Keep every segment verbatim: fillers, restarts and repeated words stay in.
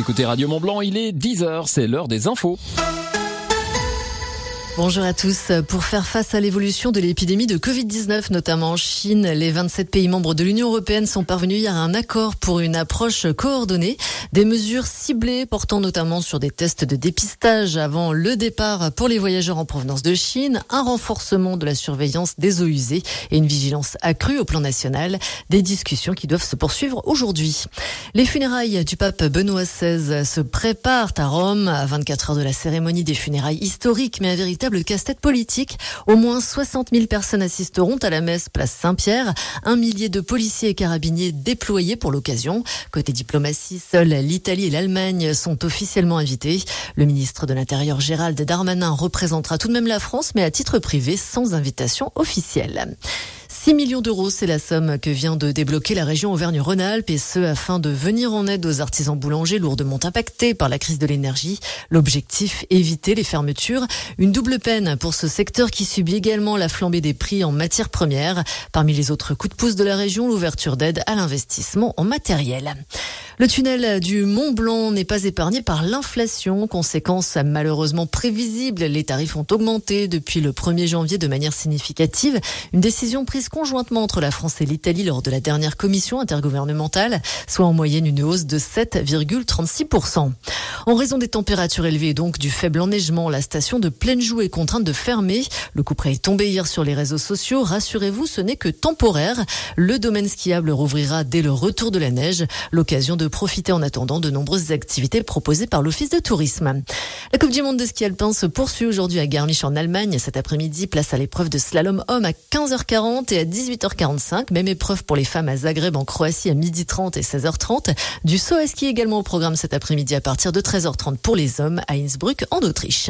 écoutez Radio Mont-Blanc, il est dix heures, c'est l'heure des infos. Bonjour à tous. Pour faire face à l'évolution de l'épidémie de covid dix-neuf, notamment en Chine, les vingt-sept pays membres de l'Union européenne sont parvenus hier à un accord pour une approche coordonnée. Des mesures ciblées portant notamment sur des tests de dépistage avant le départ pour les voyageurs en provenance de Chine, un renforcement de la surveillance des eaux usées et une vigilance accrue au plan national. Des discussions qui doivent se poursuivre aujourd'hui. Les funérailles du pape Benoît seize se préparent à Rome à vingt-quatre heures de la cérémonie des funérailles historiques, mais un véritable casse-tête politique. Au moins soixante mille personnes assisteront à la messe place Saint-Pierre. Un millier de policiers et carabiniers déployés pour l'occasion. Côté diplomatie, seuls l'Italie et l'Allemagne sont officiellement invités. Le ministre de l'Intérieur Gérald Darmanin représentera tout de même la France, mais à titre privé, sans invitation officielle. six millions d'euros, c'est la somme que vient de débloquer la région Auvergne-Rhône-Alpes, et ce afin de venir en aide aux artisans boulangers lourdement impactés par la crise de l'énergie. L'objectif, éviter les fermetures. Une double peine pour ce secteur qui subit également la flambée des prix en matières premières. Parmi les autres coups de pouce de la région, l'ouverture d'aides à l'investissement en matériel. Le tunnel du Mont Blanc n'est pas épargné par l'inflation. Conséquence malheureusement prévisible, les tarifs ont augmenté depuis le premier janvier de manière significative. Une décision prise conjointement entre la France et l'Italie lors de la dernière commission intergouvernementale, soit en moyenne une hausse de sept virgule trente-six pour cent. En raison des températures élevées et donc du faible enneigement, la station de Plaine-Joux est contrainte de fermer. Le couperet est tombé hier sur les réseaux sociaux. Rassurez-vous, ce n'est que temporaire. Le domaine skiable rouvrira dès le retour de la neige. L'occasion de profiter en attendant de nombreuses activités proposées par l'Office de tourisme. La Coupe du monde de ski alpin se poursuit aujourd'hui à Garmisch en Allemagne. Cet après-midi, place à l'épreuve de slalom homme à quinze heures quarante et à dix-huit heures quarante-cinq. Même épreuve pour les femmes à Zagreb en Croatie à midi trente et seize heures trente. Du saut à ski également au programme cet après-midi à partir de treize heures trente pour les hommes à Innsbruck en Autriche.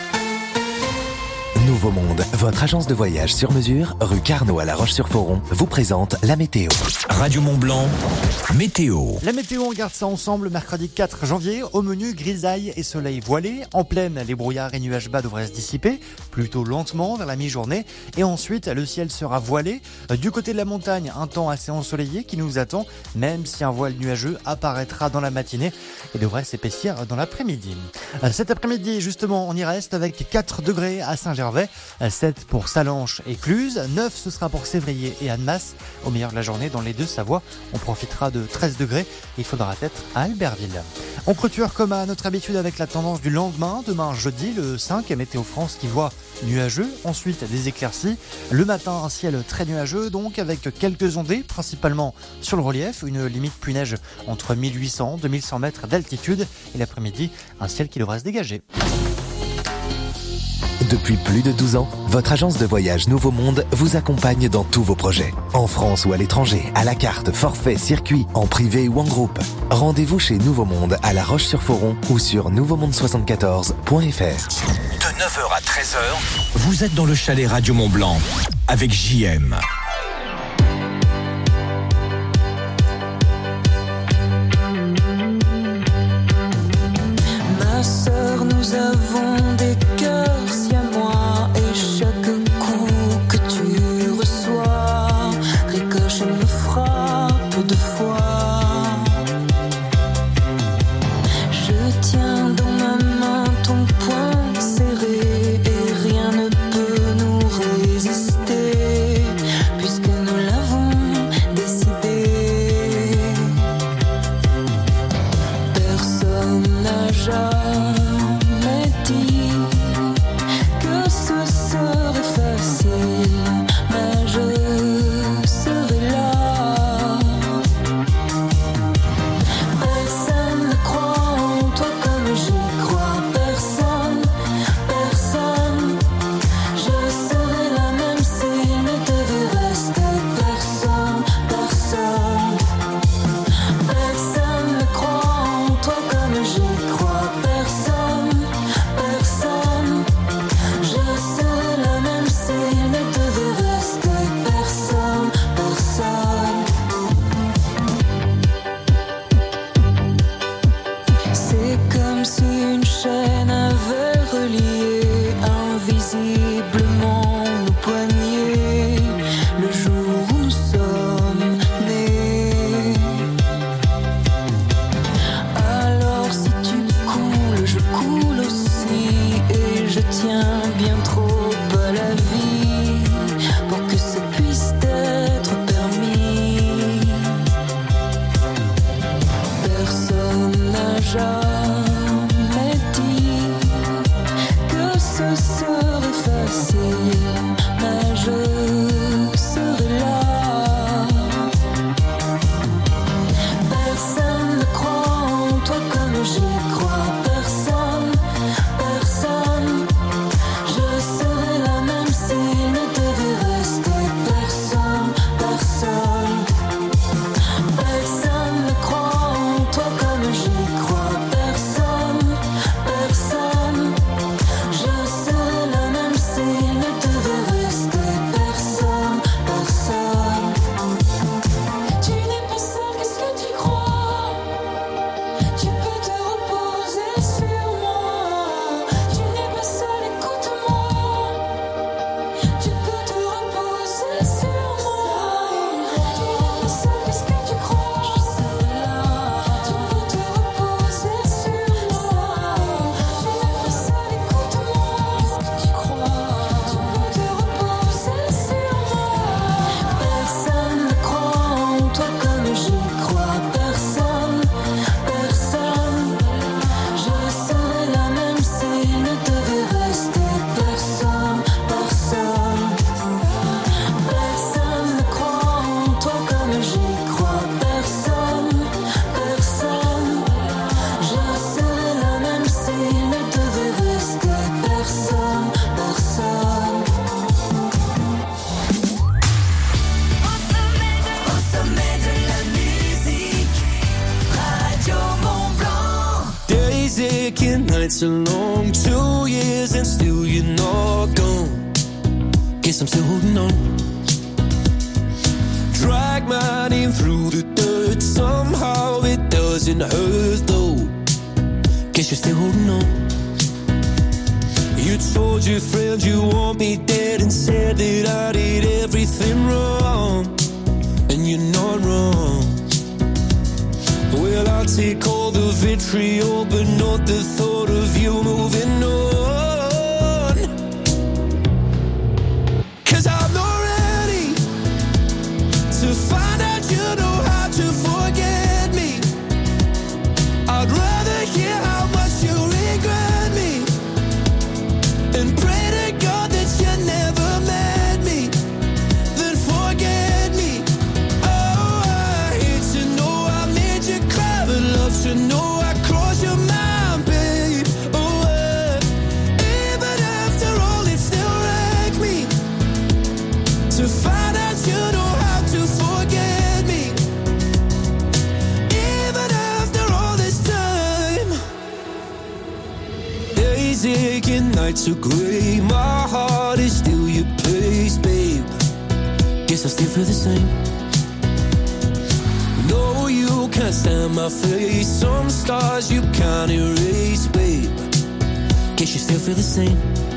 Nouveau Monde, votre agence de voyage sur mesure, rue Carnot à La Roche-sur-Foron, vous présente la météo. Radio Mont-Blanc, météo. La météo, on regarde ça ensemble, mercredi quatre janvier, au menu grisaille et soleil voilé. En pleine, les brouillards et nuages bas devraient se dissiper, plutôt lentement vers la mi-journée. Et ensuite, le ciel sera voilé. Du côté de la montagne, un temps assez ensoleillé qui nous attend, même si un voile nuageux apparaîtra dans la matinée et devrait s'épaissir dans l'après-midi. Cet après-midi, justement, on y reste avec quatre degrés à Saint-Gervais. sept pour Salanches et Cluse, neuf ce sera pour Sévrier et Annemasse. Au meilleur de la journée dans les deux Savoies, on profitera de treize degrés. Il faudra être à Albertville. On clôture comme à notre habitude avec la tendance du lendemain. Demain jeudi, le cinq, Météo France qui voit nuageux, ensuite des éclaircies. Le matin, un ciel très nuageux, donc avec quelques ondées, principalement sur le relief. Une limite pluie-neige entre mille huit cents et deux mille cent mètres d'altitude. Et l'après-midi, un ciel qui devrait se dégager. Depuis plus de douze ans, votre agence de voyage Nouveau Monde vous accompagne dans tous vos projets. En France ou à l'étranger, à la carte, forfait, circuit, en privé ou en groupe. Rendez-vous chez Nouveau Monde à La Roche-sur-Foron ou sur nouveau monde soixante-quatorze point f r. De neuf heures à treize heures, vous êtes dans le chalet Radio Mont-Blanc avec J M. Ma sœur, nous avons des cœurs. Personne, je serai la même s'il ne te It's a long two years and still you're not gone. Guess I'm still holding on. Drag my name through the dirt. Somehow it doesn't hurt though. Guess you're still holding on. You told your friends you want me dead and said that I did everything wrong. And you're not wrong. Well, I'll take all the vitriol, but not the thought of you moving on. 'Cause I'm not ready to find out you know how to forget me. I'd rather hear how much you regret me and pray to God that you never met me, then forget me. Oh, I hate to know I made you cry, but love to know I crossed your mind, babe. Oh, uh, even after all, it still wrecked me to find out you know how to forget me. Even after all this time, days aching, nights are grey. My heart is still your place, babe. Guess I still feel the same. No, you can't stand my face. Some scars you can't erase, babe. Guess you still feel the same.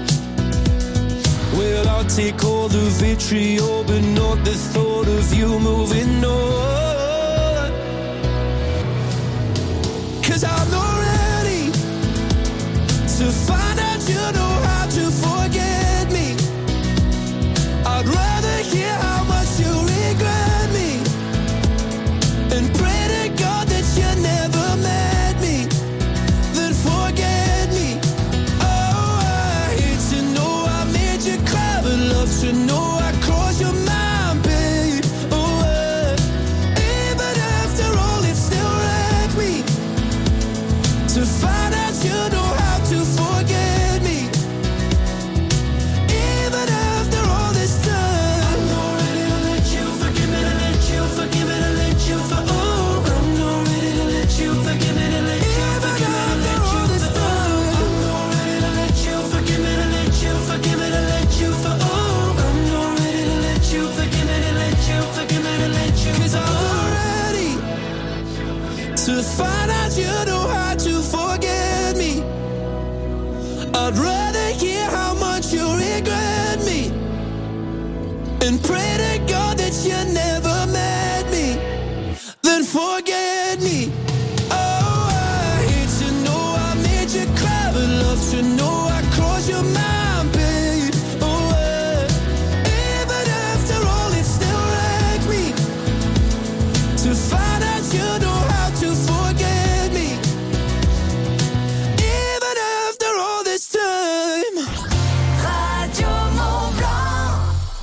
Well, I'll take all the vitriol, but not the thought of you moving on. 'Cause I'm not ready to find out you know how to forget me. I'd rather hear how much you regret me and pray to God that you never met me, then forget me. Oh, I hate to know I made you cry, but love to know I crossed your mind, babe. Oh, uh, even after all, it still wrecked me to find out you know how to forget me. Even after all this time, I'm not ready to let you forgive me, to let you forgive me, to let you for. Oh, I'm not ready to let you forgive me, to let you forgive me, to let you for. I'm not ready to let you forgive me, to let you forgive me, to let you for. Oh, I'm not ready to let you forgive me, to let you forgive me, to let you. 'Cause I'm not ready to find out you know how to forget me. I'd rather hear how much you regret me and pray to God that you never met me, then forget me. Oh, I hate to know I made you cry, but love to know I crossed your mind, babe. Oh, uh, even after all, it still wrecked me to find out you know how to forget me. Even after all this time. Radio Mont Blanc.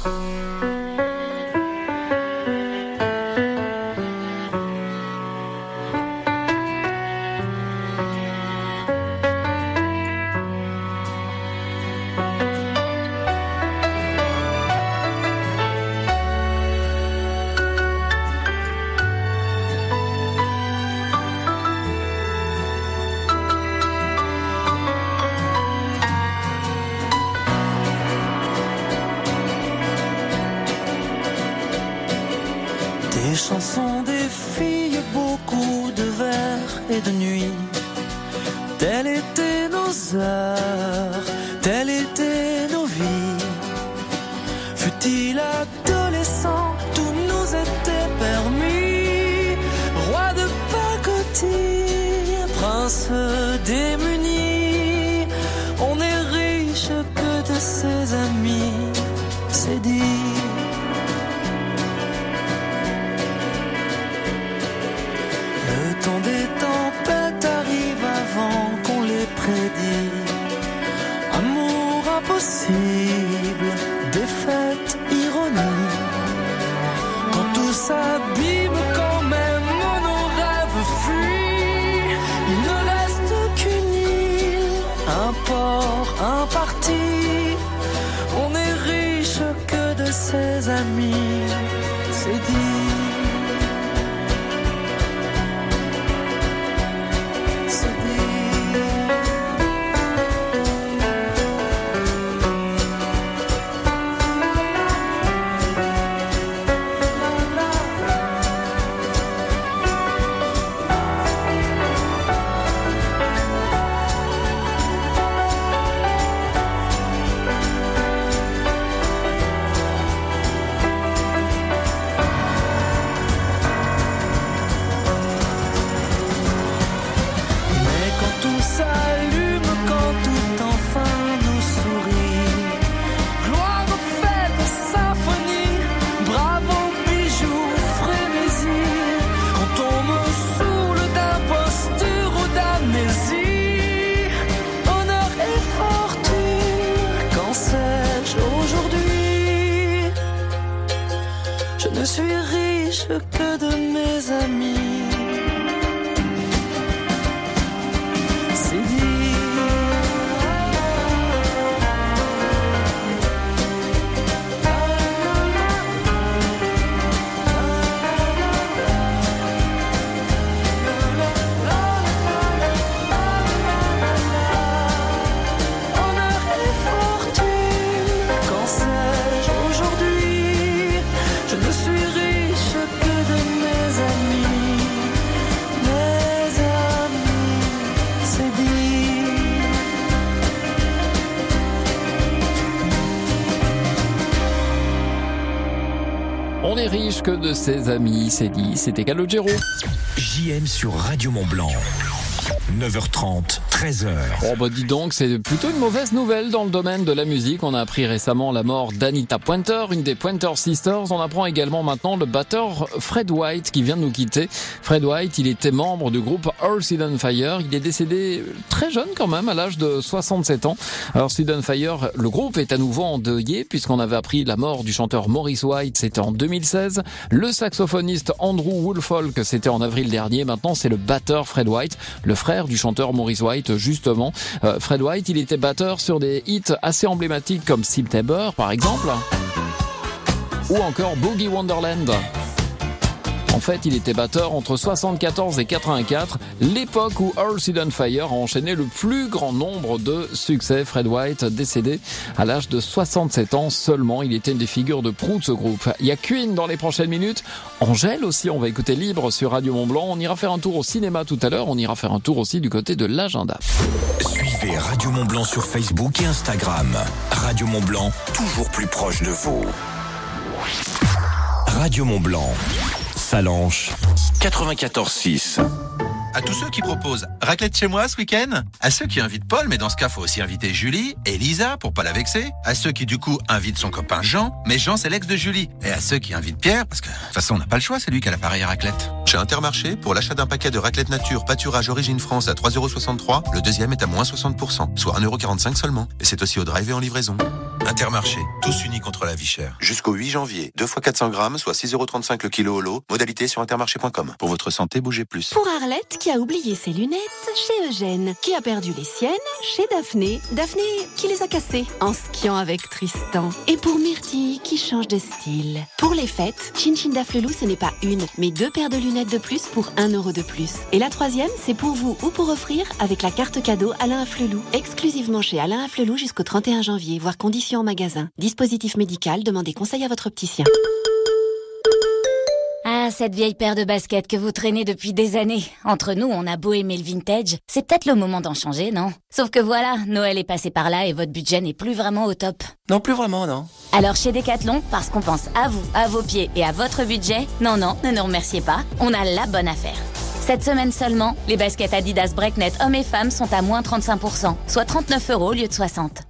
Des chansons, des filles, beaucoup de vers et de nuits. Telles étaient nos heures, telles étaient nos vies. Fut-il adolescent, tout nous était permis. Roi de pacotille, prince démuni. On est riche que de ses amis, c'est dit. Le temps des tempêtes arrive avant qu'on les prédit. Amour impossible, défaite, ironie. Quand tout s'abîme, quand même nos rêves fuient. Il ne reste qu'une île, un port, un parti. On est riche que de ses amis, c'est dit. Je ne suis riche que de mes amis. C'est dit. On est riche que de ses amis, c'est dit, c'était Calogero. J M sur Radio Mont-Blanc. neuf heures trente, treize heures. Oh bah dis donc, c'est plutôt une mauvaise nouvelle dans le domaine de la musique. On a appris récemment la mort d'Anita Pointer, une des Pointer Sisters. On apprend également maintenant le batteur Fred White qui vient de nous quitter. Fred White, il était membre du groupe Earth, Wind and Fire. Il est décédé très jeune quand même, à l'âge de soixante-sept ans. Earth, Wind and Fire, le groupe est à nouveau endeuillé puisqu'on avait appris la mort du chanteur Maurice White, c'était en deux mille seize. Le saxophoniste Andrew Woolfolk, c'était en avril dernier. Maintenant, c'est le batteur Fred White, le frère du chanteur Maurice White, justement. Euh, Fred White, il était batteur sur des hits assez emblématiques comme September, par exemple, ou encore Boogie Wonderland. En fait, il était batteur entre soixante-quatorze et quatre-vingt-quatre, l'époque où Earth, Wind and Fire a enchaîné le plus grand nombre de succès. Fred White, décédé à l'âge de soixante-sept ans seulement. Il était une des figures de proue de ce groupe. Il y a Queen dans les prochaines minutes. Angèle aussi, on va écouter Libre sur Radio Mont-Blanc. On ira faire un tour au cinéma tout à l'heure. On ira faire un tour aussi du côté de l'agenda. Suivez Radio Mont-Blanc sur Facebook et Instagram. Radio Mont-Blanc, toujours plus proche de vous. Radio Mont-Blanc. Salanches, quatre-vingt-quatorze six. À tous ceux qui proposent raclette chez moi ce week-end, à ceux qui invitent Paul, mais dans ce cas faut aussi inviter Julie et Lisa pour pas la vexer, à ceux qui du coup invitent son copain Jean, mais Jean c'est l'ex de Julie, et à ceux qui invitent Pierre, parce que de toute façon on n'a pas le choix, c'est lui qui a l'appareil à raclette. Chez Intermarché, pour l'achat d'un paquet de raclette nature pâturage origine France à trois euros soixante-trois, le deuxième est à moins soixante pour cent, soit un euro quarante-cinq seulement, et c'est aussi au drive et en livraison. Intermarché, tous unis contre la vie chère. Jusqu'au huit janvier, deux fois quatre cents grammes, soit six euros trente-cinq le kilo au lot, modalité sur intermarché point com. Pour votre santé, bougez plus. Pour Arlette, qui a oublié ses lunettes, chez Eugène, qui a perdu les siennes, chez Daphné, Daphné qui les a cassées en skiant avec Tristan. Et pour Myrtille, qui change de style. Pour les fêtes, Chin Chin Daflelou, ce n'est pas une, mais deux paires de lunettes de plus pour un euro de plus. Et la troisième, c'est pour vous ou pour offrir avec la carte cadeau Alain Afflelou. Exclusivement chez Alain Afflelou jusqu'au trente et un janvier, voire conditions en magasin. Dispositif médical, demandez conseil à votre opticien. Ah, cette vieille paire de baskets que vous traînez depuis des années. Entre nous, on a beau aimer le vintage, c'est peut-être le moment d'en changer, non? Sauf que voilà, Noël est passé par là et votre budget n'est plus vraiment au top. Non, plus vraiment, non. Alors chez Decathlon, parce qu'on pense à vous, à vos pieds et à votre budget, non, non, ne nous remerciez pas, on a la bonne affaire. Cette semaine seulement, les baskets Adidas Breaknet hommes et femmes sont à moins trente-cinq pour cent, soit trente-neuf euros au lieu de soixante.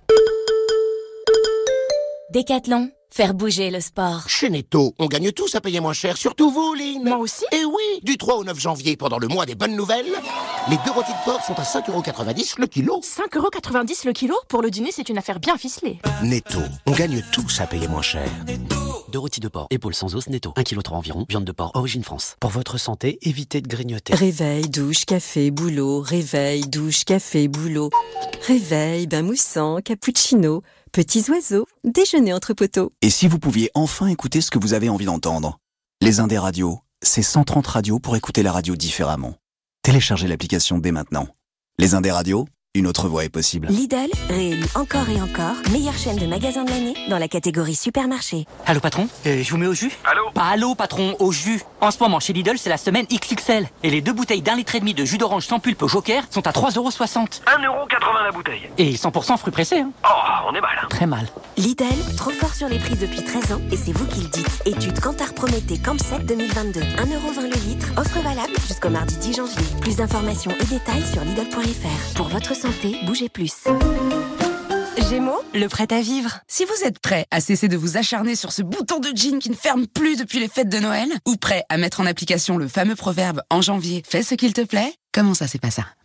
Décathlon, faire bouger le sport. Chez Netto, on gagne tous à payer moins cher, surtout vous, Lynn. Moi aussi. Et oui, du trois au neuf janvier, pendant le mois des bonnes nouvelles, les deux rôtis de porc sont à cinq euros quatre-vingt-dix le kilo. cinq euros quatre-vingt-dix le kilo? Pour le dîner, c'est une affaire bien ficelée. Netto, on gagne tous à payer moins cher. Deux rôtis de porc, épaules sans os Netto, un virgule trois kilos environ, viande de porc, origine France. Pour votre santé, évitez de grignoter. Réveil, douche, café, boulot, réveil, douche, café, boulot. Réveil, bain moussant, cappuccino, petits oiseaux, déjeuner entre poteaux. Et si vous pouviez enfin écouter ce que vous avez envie d'entendre? Les Indés Radio, c'est cent trente radios pour écouter la radio différemment. Téléchargez l'application dès maintenant. Les Indés Radio, une autre voie est possible. Lidl, réélu encore et encore, meilleure chaîne de magasins de l'année dans la catégorie supermarché. Allô patron, euh, je vous mets au jus? Allô? Pas allô patron, au jus. En ce moment chez Lidl, c'est la semaine X X L. Et les deux bouteilles d'un litre et demi de jus d'orange sans pulpe au Joker sont à trois euros soixante. un euro quatre-vingts la bouteille. Et cent pour cent fruits pressés. Hein. Oh, on est mal. Très mal. Lidl, trop fort sur les prix depuis treize ans et c'est vous qui le dites. Étude Kantar Prométhée Campset deux mille vingt-deux. un euro vingt le litre. Offre valable jusqu'au mardi dix janvier. Plus d'informations et détails sur Lidl point F R. Pour votre santé, bougez plus. Gémeaux, le prêt à vivre. Si vous êtes prêt à cesser de vous acharner sur ce bouton de jean qui ne ferme plus depuis les fêtes de Noël, ou prêt à mettre en application le fameux proverbe en janvier, fais ce qu'il te plaît, comment ça c'est pas ça? Bah si.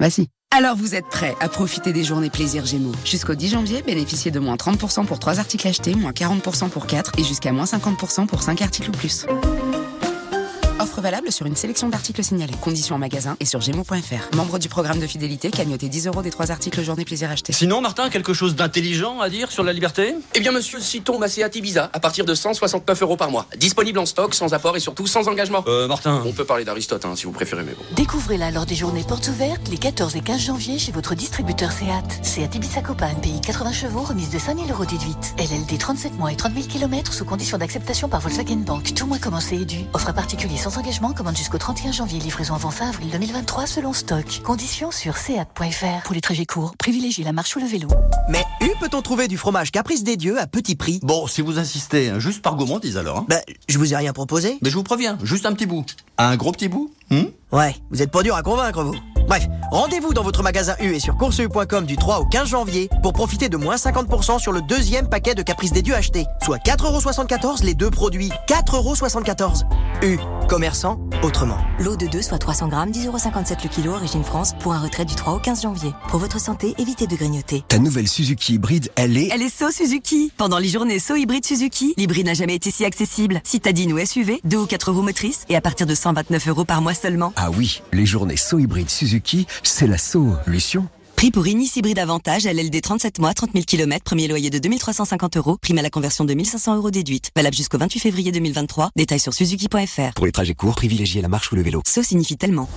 Alors vous êtes prêts à profiter des journées plaisir Gémeaux. Jusqu'au dix janvier, bénéficiez de moins trente pour cent pour trois articles achetés, moins quarante pour cent pour quatre et jusqu'à moins cinquante pour cent pour cinq articles ou plus. Offre valable sur une sélection d'articles signalés. Conditions en magasin et sur gémeaux point f r. Membre du programme de fidélité, cagnottez dix euros des trois articles journée plaisir achetés. Sinon, Martin, quelque chose d'intelligent à dire sur la liberté ? Eh bien, monsieur, citons ma Seat Ibiza à partir de cent soixante-neuf euros par mois. Disponible en stock, sans apport et surtout sans engagement. Euh, Martin. On peut parler d'Aristote, hein, si vous préférez, mais bon. Découvrez-la lors des journées portes ouvertes les quatorze et quinze janvier chez votre distributeur Seat. Seat Ibiza Copa, P I quatre-vingts chevaux, remise de cinq mille euros déduite. L L D trente-sept mois et trente mille kilomètres sous condition d'acceptation par Volkswagen Bank. Tout mois commencé et dû. Offre à particulier sans engagement, commande jusqu'au trente et un janvier, livraison avant fin avril deux mille vingt-trois selon stock. Conditions sur seat point f r. Pour les trajets courts, privilégiez la marche ou le vélo. Mais où peut-on trouver du fromage Caprice des Dieux à petit prix? Bon, si vous insistez, hein, juste par gourmandise alors. Hein. Bah, je vous ai rien proposé. Mais je vous préviens, juste un petit bout. Un gros petit bout hmm Ouais, vous êtes pas dur à convaincre, vous. Bref, rendez-vous dans votre magasin U et sur course u point com du trois au quinze janvier pour profiter de moins cinquante pour cent sur le deuxième paquet de Caprice des Dieux acheté. Soit quatre euros soixante-quatorze les deux produits. quatre euros soixante-quatorze. U, commerçant autrement. Lot de deux, soit trois cents grammes, dix euros cinquante-sept le kilo, origine France, pour un retrait du trois au quinze janvier. Pour votre santé, évitez de grignoter. Ta nouvelle Suzuki hybride, elle est... Elle est So Suzuki. Pendant les journées So hybride Suzuki, l'hybride n'a jamais été si accessible. Citadine ou S U V, deux ou quatre roues motrices et à partir de cent vingt-neuf euros par mois seulement. Ah oui, les journées So hybride Suzuki, c'est la solution. Prix pour Inis hybride Avantage, L L D trente-sept mois, trente mille kilomètres, premier loyer de deux mille trois cent cinquante euros, prime à la conversion de mille cinq cents euros déduite. Valable jusqu'au vingt-huit février deux mille vingt-trois. Détails sur suzuki point f r. Pour les trajets courts, privilégiez la marche ou le vélo. So signifie tellement.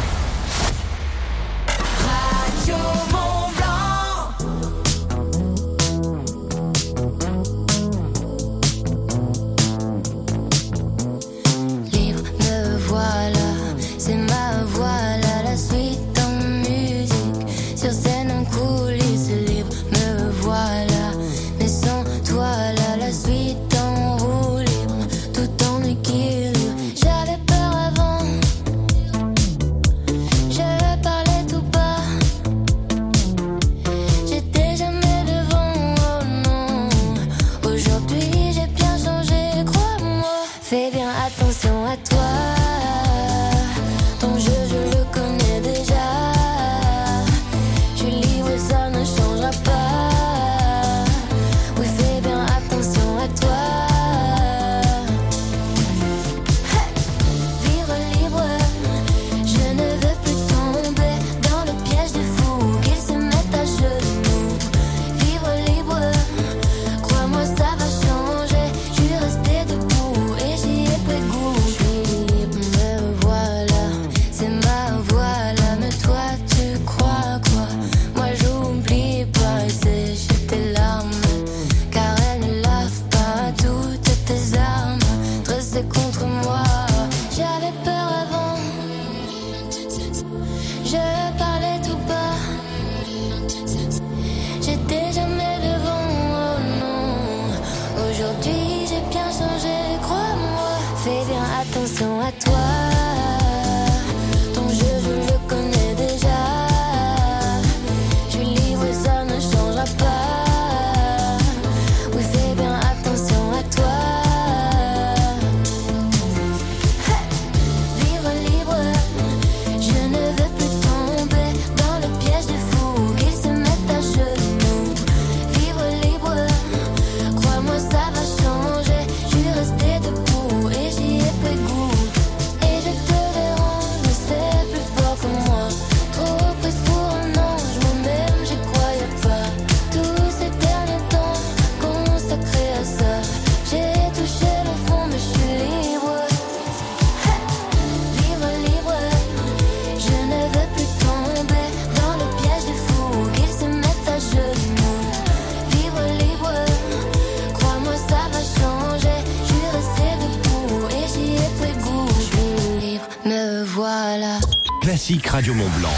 Classique Radio Mont Blanc.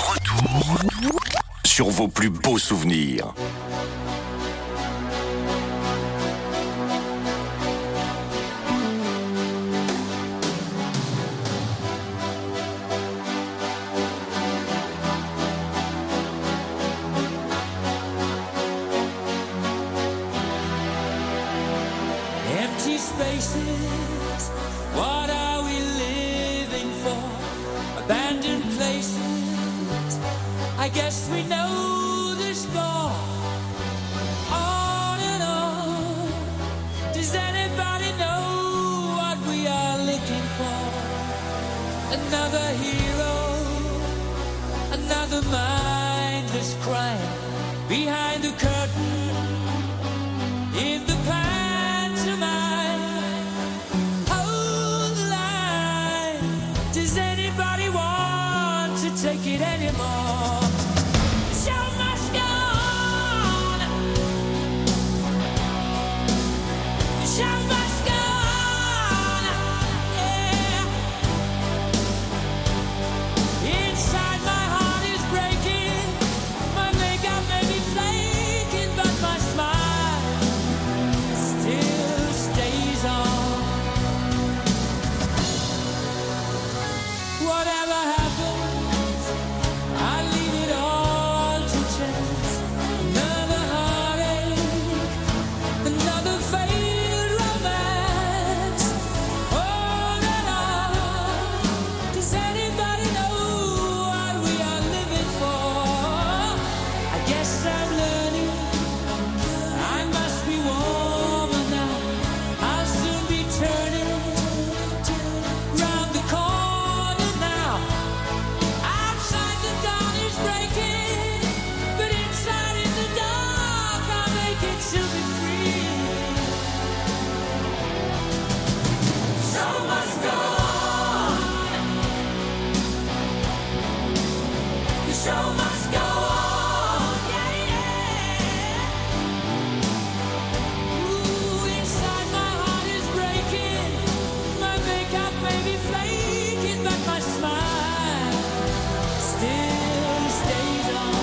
Retour sur vos plus beaux souvenirs. Empty spaces, what are we living for? Abandoned places, I I guess we know the score. On and on. Does anybody know what we are looking for? Another hero, another mindless crime behind the curtain in the pantomime. Hold the line. Does anybody want to take it anymore? The show must go on. The show must go on. Yeah. Inside my heart is breaking. My makeup may be flaking, but my smile still stays on. Whatever happens, I leave it all to chance. Another heartache, another failed romance. On and on. Does anybody know what we are living for? I guess I'm learning. I must be warmer now. I'll soon be turning round the corner now. Outside the dawn is breaking, but inside in the dark I'll make it to be free. Show must go on. The show must go on. Yeah, yeah. Ooh, inside my heart is breaking. My makeup may be flaking, but my smile still stays on.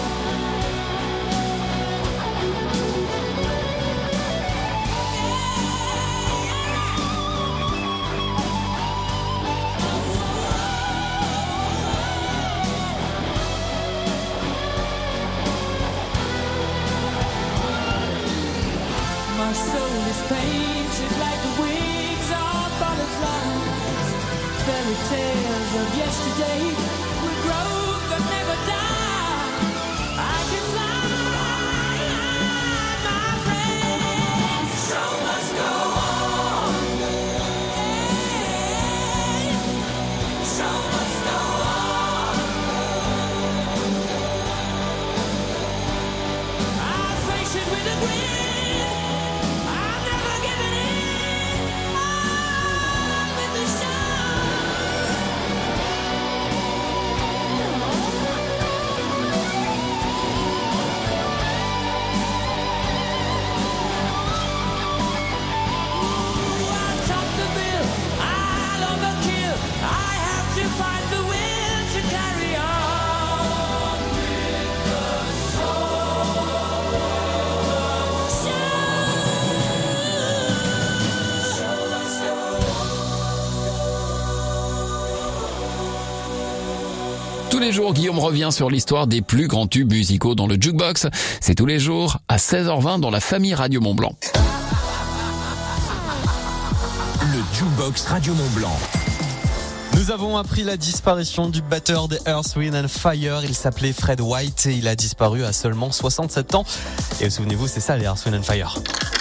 My soul is painted like the wings of butterflies. Fairy tales of yesterday will grow but never die. I can fly, my friend. The show must go on. The show must go on. I'll face it with a grin. I'm never giving in. On with the show. I'll top the bill. I'll overkill. I have to find the will to carry on with the Tous les jours, Guillaume revient sur l'histoire des plus grands tubes musicaux dans le Jukebox. C'est tous les jours à seize heures vingt dans la famille Radio Mont-Blanc. Le Jukebox Radio Mont-Blanc. Nous avons appris la disparition du batteur des Earth, Wind and Fire. Il s'appelait Fred White et il a disparu à seulement soixante-sept ans. Et souvenez-vous, c'est ça les Earth, Wind and Fire.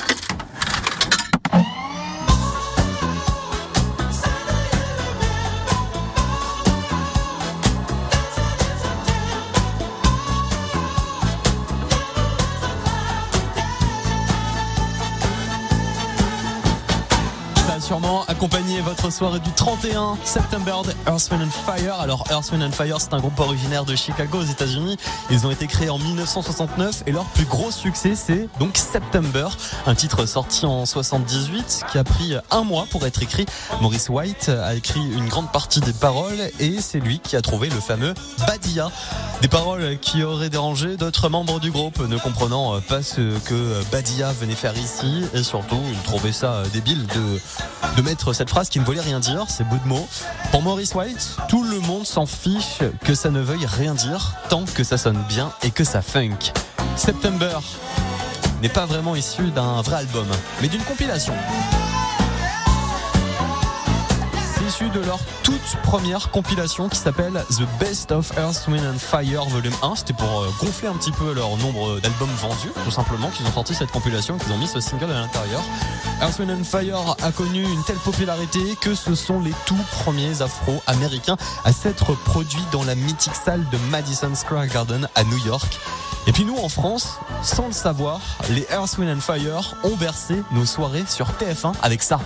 Sûrement accompagner votre soirée du trente et un septembre de Earth, Wind and Fire. Alors Earth, Wind and Fire, c'est un groupe originaire de Chicago aux États-Unis. Ils ont été créés en dix-neuf cent soixante-neuf et leur plus gros succès, c'est donc September, un titre sorti en soixante-dix-huit qui a pris un mois pour être écrit. Maurice White a écrit une grande partie des paroles et c'est lui qui a trouvé le fameux Badia. Des paroles qui auraient dérangé d'autres membres du groupe, ne comprenant pas ce que Badia venait faire ici et surtout ils trouvaient ça débile de de mettre cette phrase qui ne voulait rien dire, ces bouts de mots. Pour Maurice White, tout le monde s'en fiche que ça ne veuille rien dire tant que ça sonne bien et que ça funk. September n'est pas vraiment issu d'un vrai album, mais d'une compilation. C'est issu de leur toute première compilation qui s'appelle The Best of Earth, Wind and Fire Volume un. C'était pour euh, gonfler un petit peu leur nombre d'albums vendus, tout simplement, qu'ils ont sorti cette compilation et qu'ils ont mis ce single à l'intérieur. Earth, Wind and Fire a connu une telle popularité que ce sont les tout premiers afro-américains à s'être produits dans la mythique salle de Madison Square Garden à New York. Et puis nous, en France, sans le savoir, les Earth, Wind and Fire ont bercé nos soirées sur T F un avec ça.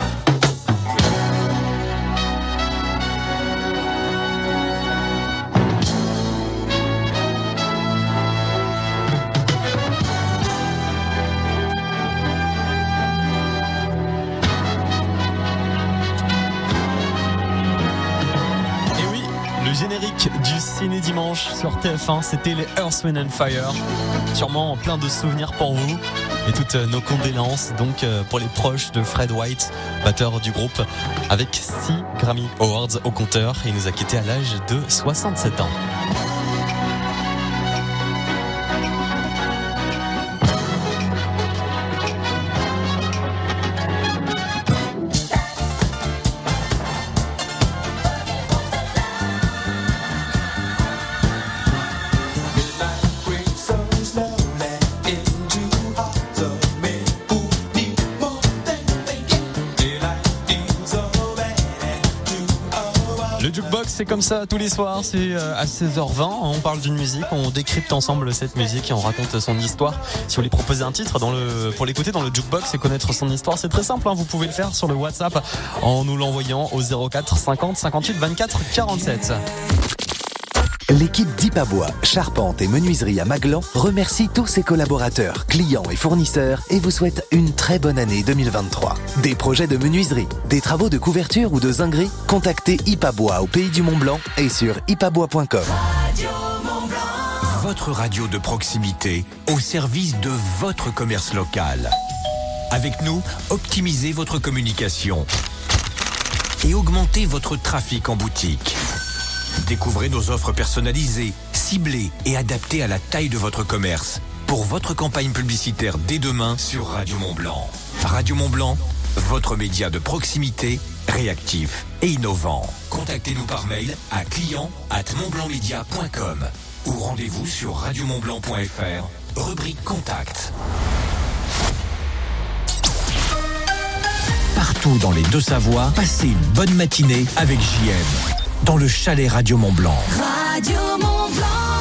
Générique du Ciné Dimanche sur T F un, c'était les Earth, Wind and Fire. Sûrement plein de souvenirs pour vous et toutes nos condoléances donc pour les proches de Fred White, batteur du groupe, avec six Grammy Awards au compteur. Il nous a quittés à l'âge de soixante-sept ans. C'est comme ça tous les soirs, c'est à seize heures vingt, on parle d'une musique, on décrypte ensemble cette musique et on raconte son histoire. Si vous voulez proposer un titre dans le, pour l'écouter dans le Jukebox et connaître son histoire, c'est très simple, hein, vous pouvez le faire sur le WhatsApp en nous l'envoyant au zéro quatre cinquante cinquante-huit vingt-quatre quarante-sept. L'équipe d'Ipabois, charpente et menuiserie à Maglan remercie tous ses collaborateurs, clients et fournisseurs et vous souhaite une très bonne année deux mille vingt-trois. Des projets de menuiserie, des travaux de couverture ou de zinguerie, contactez Ipabois au Pays du Mont-Blanc et sur ipabois point com. Votre radio de proximité au service de votre commerce local. Avec nous, optimisez votre communication et augmentez votre trafic en boutique. Découvrez nos offres personnalisées, ciblées et adaptées à la taille de votre commerce. Pour votre campagne publicitaire dès demain sur Radio Mont-Blanc. Radio Mont-Blanc, votre média de proximité, réactif et innovant. Contactez-nous par mail à client arobase montblancmedia point com ou rendez-vous sur radio mont blanc point f r, rubrique Contact. Partout dans les Deux-Savoies, passez une bonne matinée avec J M. Dans le chalet Radio Mont-Blanc. Radio Mont-Blanc.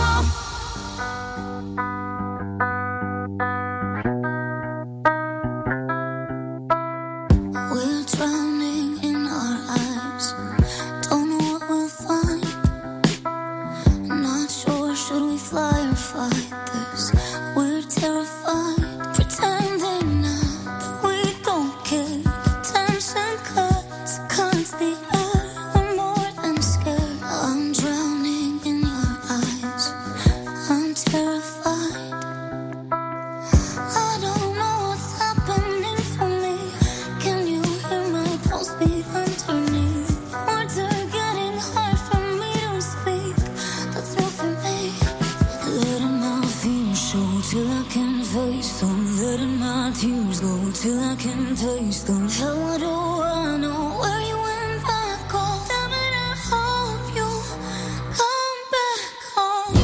We're drowning in our eyes. Don't know what we'll find. Not sure should we fly or fight this. We're terrified, pretending now that we don't care. The tension cuts, cuts the air. I'm drowning in your eyes. I'm terrified. I don't know what's happening to me. Can you hear my pulse beat underneath? Words are getting hard for me to speak. That's not for me. Letting my fears show till I can face them. Letting my tears go till I can taste them. How do I know where you went back on? Damn it, I hope you come back home.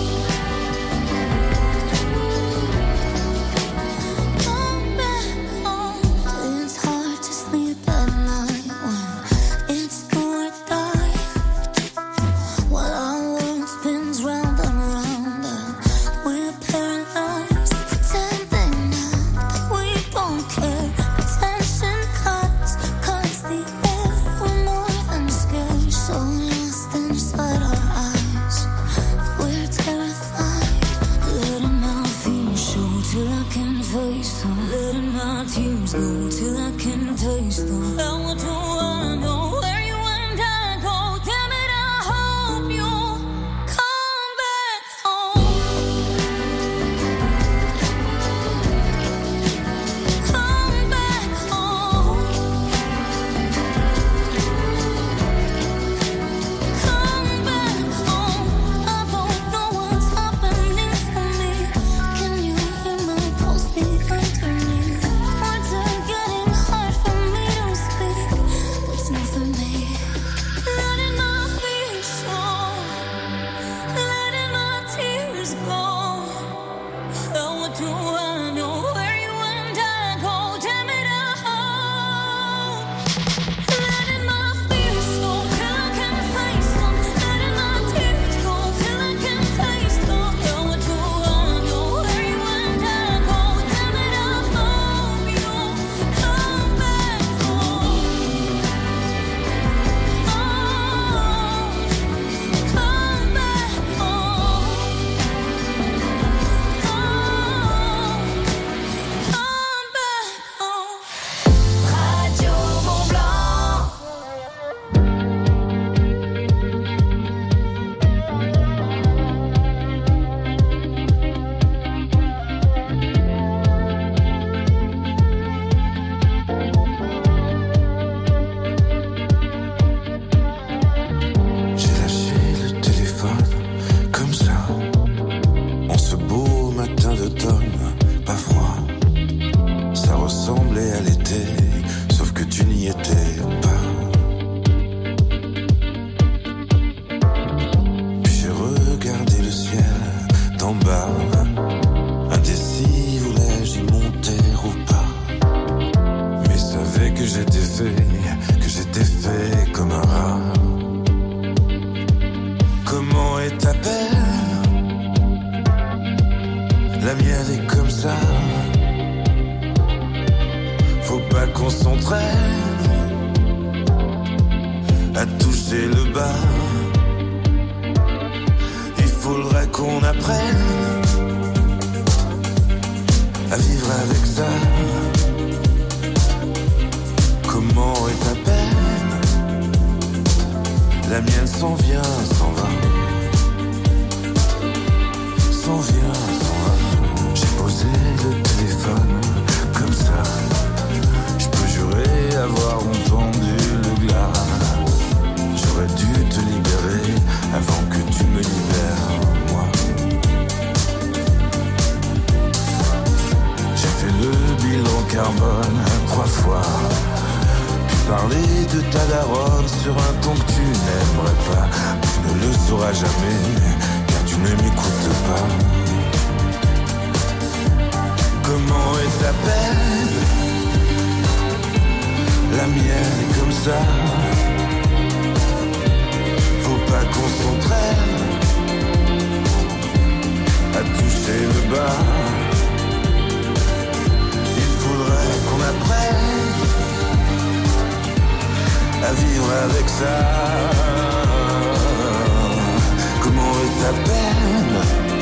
Come back home. It's hard to sleep at night when it's do or die. While our world spins round and round and we're paralyzed, pretending now that we don't care. Tension cuts, cuts the air. We're more than scared, so lost inside our eyes. We're terrified, letting my fears show till I can face them. Letting my tears go till I can taste them. How do I know where you and I go? Damn it, I hope you come back home. Come back home. Come back home. I don't know what's happening to me. Can you hear my pulse beat underneath? Words are getting hard for me to speak. That's not for fait, que j'étais fait comme un rat. Comment est ta peine? La mienne est comme ça. Faut pas qu'on s'entraîne à toucher le bas. Il faudrait qu'on apprenne à vivre avec ça. Comment est ta peine? La mienne s'en vient, s'en va. S'en vient, s'en va. J'ai posé le téléphone comme ça. Je peux jurer avoir entendu le glas. J'aurais dû te libérer avant que tu me libères, moi. J'ai fait le bilan carbone trois fois. Puis parler de ta daronne sur un ton que tu n'aimerais pas. Tu ne le sauras jamais, car tu ne m'écoutes pas. Comment est ta peine? La mienne est comme ça. Faut pas qu'on s'entraîne à toucher le bas. Il faudrait qu'on apprenne à vivre avec ça. Comment est ta peine?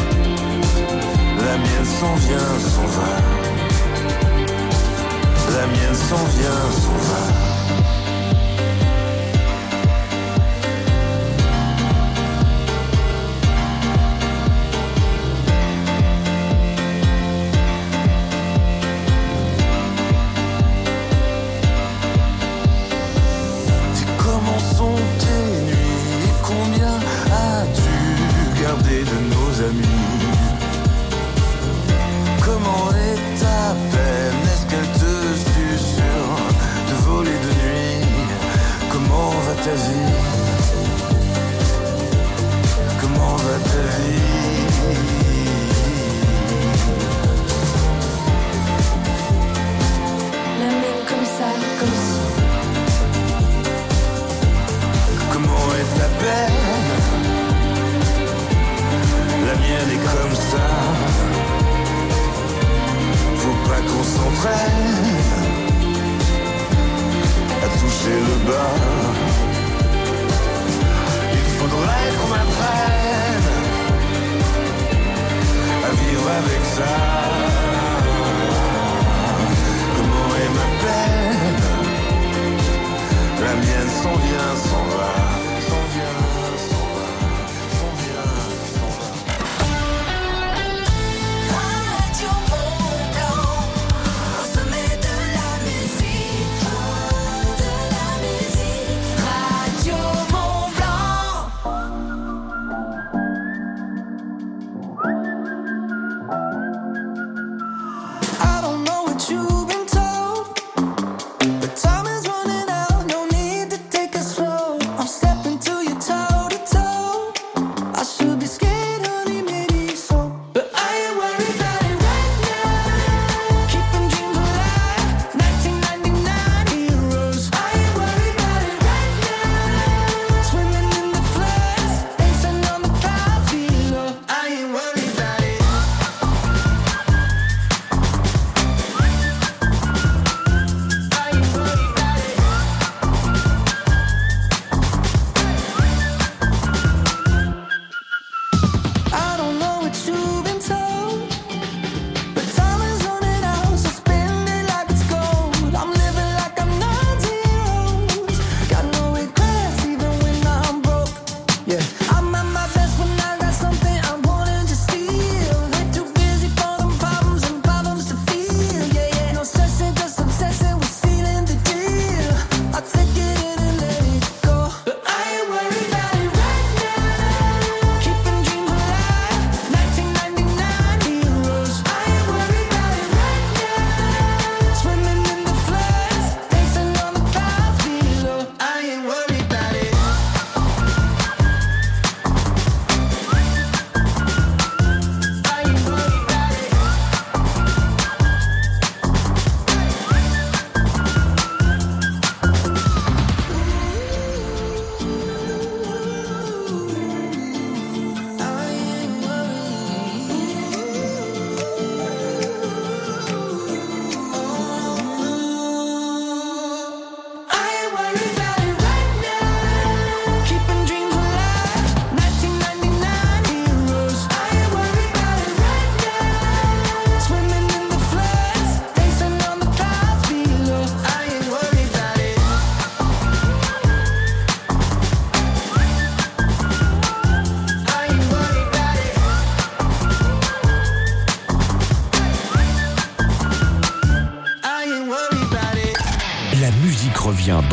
La mienne s'en vient, s'en va. La mienne s'en vient, s'en va. Comment est ta peine? Est-ce qu'elle te susurre de voler de nuit? Comment va ta vie? Comment va ta vie? La mienne comme ça, comme si. Comment est ta peine? La mienne est comme ça. Faut pas qu'on s'entraîne à toucher le bas. Il faudrait qu'on apprenne à vivre avec ça. Comment est ma peine? La mienne s'en vient, s'en va. S'en vient, s'en va. S'en vient, s'en va. Radio Mont Blanc, au sommet de la musique, de la musique. Radio Mont Blanc. I don't know what you've been told, but time is running out. No need to take it slow. I'm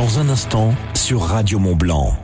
Dans un instant, sur Radio Mont-Blanc.